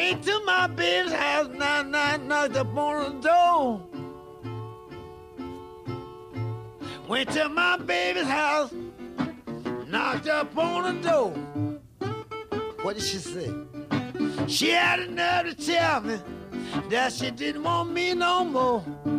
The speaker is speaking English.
Went to my baby's house, knocked up on the door. Went to my baby's house, knocked up on the door. What did she say? She had the nerve to tell me that she didn't want me no more.